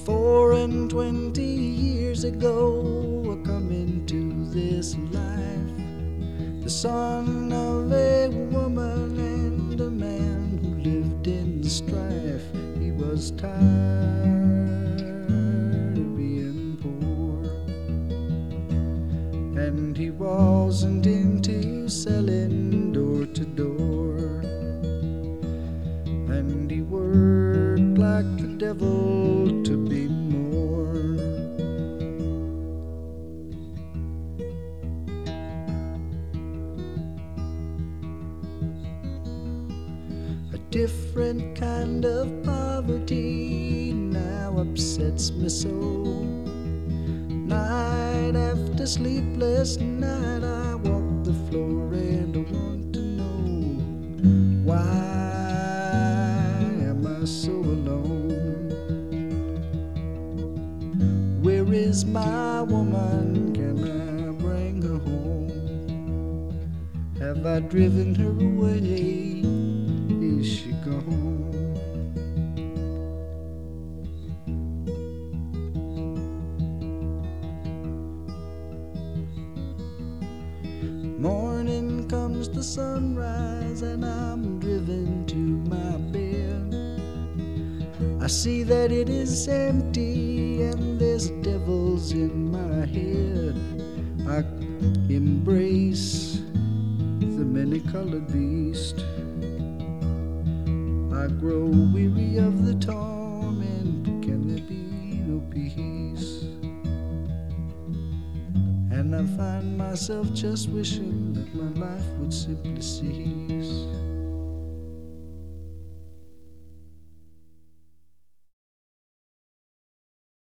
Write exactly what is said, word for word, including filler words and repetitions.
Four and twenty years ago, I come into this life, the son of a woman and a man who lived in strife. He was tired of being poor, and he wasn't into selling door to door, and he worked like the devil to be more. A different kind of poverty now upsets me so. Night after sleepless night, I walk the floor and I want to know, why am I so alone? Where is my woman? Can I bring her home? Have I driven her away? Is she gone? Morning comes the sunrise and I'm driven to my bed. I see that it is empty and there's devils in my head. I embrace the many-colored beast. I grow weary of the torment. Can there be no peace? And I find myself just wishing that my life would simply cease.